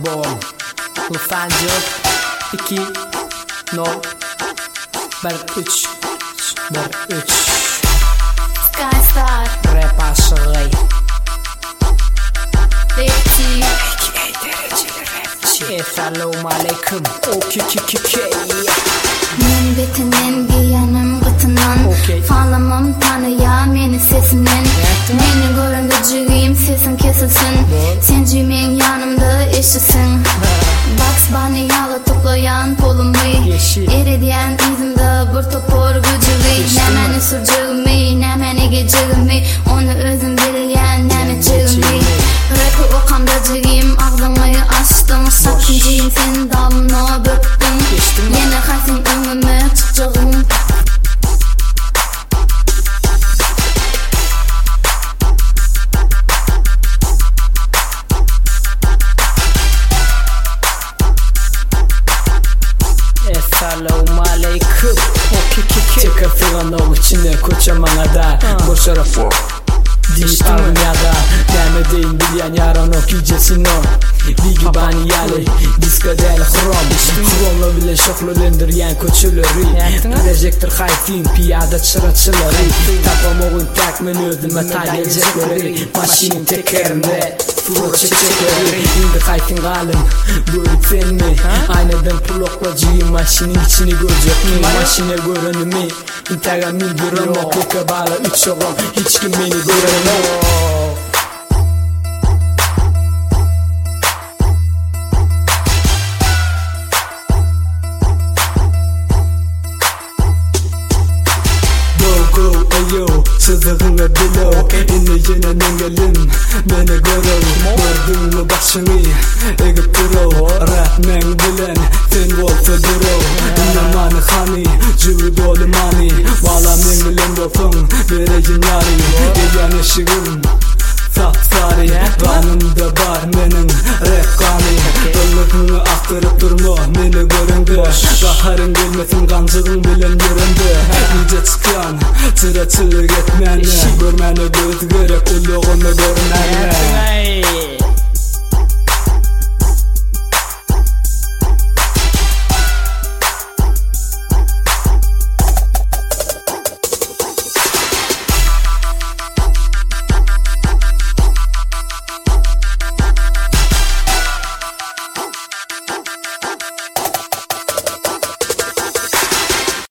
boğum Lufancı 2 0 1 3 1 3 Skystar Rap aşığı Rapçi dereceli rapçi Esselamu aleyküm Men betinin giyenim gıtından Falamam tanıya meni sesimden Meni görünce cügeyim sesim kesilsin Sencimen yanımda eşisin Bugs Bunny yağla toplayan polumu Eridiyen izimde bir topor gücüvi Nemeni sürcüğümü, nemeni gecüğümü Onu özüm bilyen nemi cüğümü Rap'i okamda cügeyim ağzımı açtım Sakıncıyım sen damına böktüm Yine hasin önüme çıkacağım Esselamu aleyküm Çıkar fırın içine kocaman ada Boş arafı Dijitalım ya da Deme deyin bilyen yaran o gecesini Ligi bani yali Diska değil krom Kromla bile şoklulendiryen koçuları Projektör haytin piyada çıraçıları Tapam oğun tak men özüme tayyecekleri Maşinin tekerinde Furo çekecekleri İndi haytin galım Bölük sen mi Aynadan puloklacıyım maşinin içini görecek mi Maşine görünümü İnternet bildirim o koka bağlı 3 oğum Hiç kim beni göremez Ayo, sızığına below İnne nengelim, beni görüv Gördün mü başını, egip duruv Rap men bilen, sen wolf duruv İnne mani hani, cüvü dolu mani Vala men bilen dofun, vereceğin yari Gelen eşiğim, sapsari Kanımda var menin rap kani Dönlükünü aktırıp durma, meni göründü Baharın gelmesin kancığın bilen göründü Nice çıkan, çıraçılık etmeni Görmeni göz gerek, kulluğunu görmeni